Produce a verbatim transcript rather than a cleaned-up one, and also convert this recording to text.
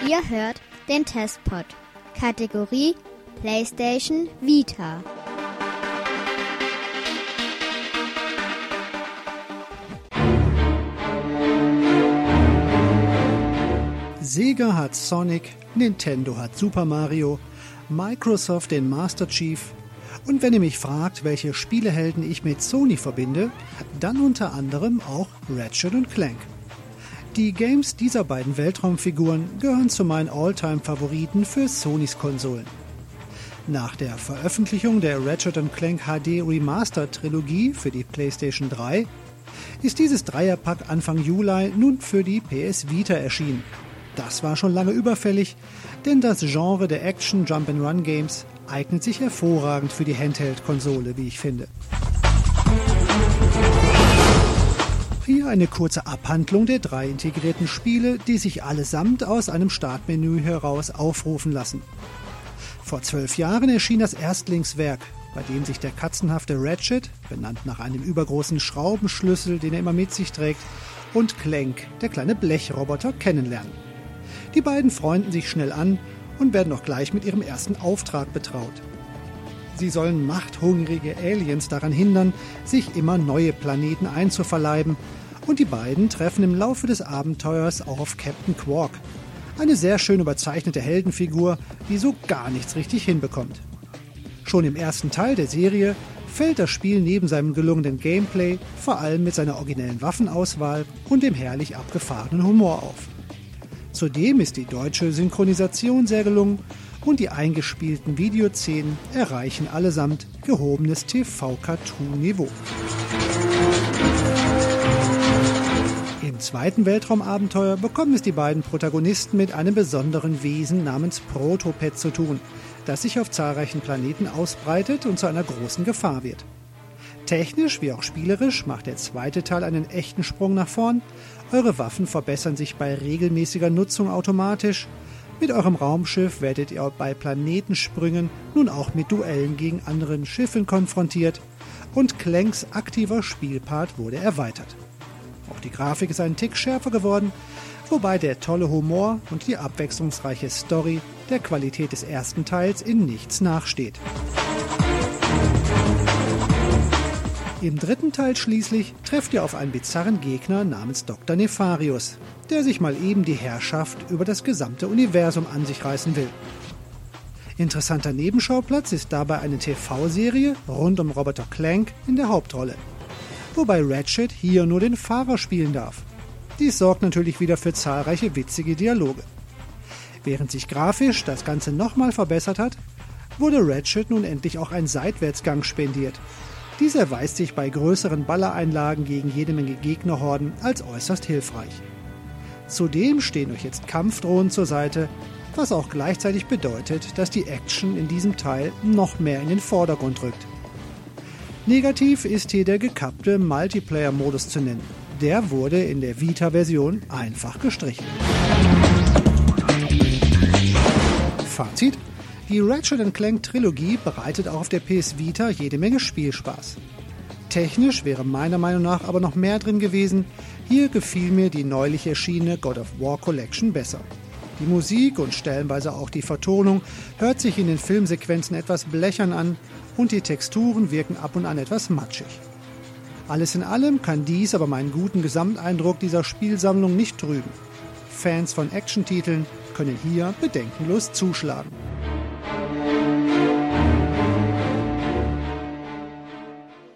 Ihr hört den Testpod. Kategorie PlayStation Vita. Sega hat Sonic, Nintendo hat Super Mario, Microsoft den Master Chief. Und wenn ihr mich fragt, welche Spielehelden ich mit Sony verbinde, dann unter anderem auch Ratchet und Clank. Die Games dieser beiden Weltraumfiguren gehören zu meinen All-Time-Favoriten für Sonys Konsolen. Nach der Veröffentlichung der Ratchet und Clank H D Remastered-Trilogie für die PlayStation drei ist dieses Dreierpack Anfang Juli nun für die P S Vita erschienen. Das war schon lange überfällig, denn das Genre der Action-Jump-and-Run-Games eignet sich hervorragend für die Handheld-Konsole, wie ich finde. Hier eine kurze Abhandlung der drei integrierten Spiele, die sich allesamt aus einem Startmenü heraus aufrufen lassen. Vor zwölf Jahren erschien das Erstlingswerk, bei dem sich der katzenhafte Ratchet, benannt nach einem übergroßen Schraubenschlüssel, den er immer mit sich trägt, und Clank, der kleine Blechroboter, kennenlernen. Die beiden freunden sich schnell an und werden auch gleich mit ihrem ersten Auftrag betraut. Sie sollen machthungrige Aliens daran hindern, sich immer neue Planeten einzuverleiben, und die beiden treffen im Laufe des Abenteuers auch auf Captain Quark, eine sehr schön überzeichnete Heldenfigur, die so gar nichts richtig hinbekommt. Schon im ersten Teil der Serie fällt das Spiel neben seinem gelungenen Gameplay vor allem mit seiner originellen Waffenauswahl und dem herrlich abgefahrenen Humor auf. Zudem ist die deutsche Synchronisation sehr gelungen und die eingespielten Videoszenen erreichen allesamt gehobenes T V-Cartoon-Niveau. Im zweiten Weltraumabenteuer bekommen es die beiden Protagonisten mit einem besonderen Wesen namens Protopet zu tun, das sich auf zahlreichen Planeten ausbreitet und zu einer großen Gefahr wird. Technisch wie auch spielerisch macht der zweite Teil einen echten Sprung nach vorn. Eure Waffen verbessern sich bei regelmäßiger Nutzung automatisch. Mit eurem Raumschiff werdet ihr bei Planetensprüngen nun auch mit Duellen gegen anderen Schiffen konfrontiert. Und Clanks aktiver Spielpart wurde erweitert. Auch die Grafik ist einen Tick schärfer geworden, wobei der tolle Humor und die abwechslungsreiche Story der Qualität des ersten Teils in nichts nachsteht. Im dritten Teil schließlich trefft ihr auf einen bizarren Gegner namens Doktor Nefarius, der sich mal eben die Herrschaft über das gesamte Universum an sich reißen will. Interessanter Nebenschauplatz ist dabei eine T V-Serie rund um Roboter Clank in der Hauptrolle, wobei Ratchet hier nur den Fahrer spielen darf. Dies sorgt natürlich wieder für zahlreiche witzige Dialoge. Während sich grafisch das Ganze nochmal verbessert hat, wurde Ratchet nun endlich auch ein Seitwärtsgang spendiert. Dies erweist sich bei größeren Ballereinlagen gegen jede Menge Gegnerhorden als äußerst hilfreich. Zudem stehen euch jetzt Kampfdrohnen zur Seite, was auch gleichzeitig bedeutet, dass die Action in diesem Teil noch mehr in den Vordergrund rückt. Negativ ist hier der gekappte Multiplayer-Modus zu nennen. Der wurde in der Vita-Version einfach gestrichen. Fazit: Die Ratchet und Clank Trilogie bereitet auch auf der P S Vita jede Menge Spielspaß. Technisch wäre meiner Meinung nach aber noch mehr drin gewesen. Hier gefiel mir die neulich erschienene God of War Collection besser. Die Musik und stellenweise auch die Vertonung hört sich in den Filmsequenzen etwas blechern an und die Texturen wirken ab und an etwas matschig. Alles in allem kann dies aber meinen guten Gesamteindruck dieser Spielsammlung nicht trüben. Fans von Actiontiteln können hier bedenkenlos zuschlagen.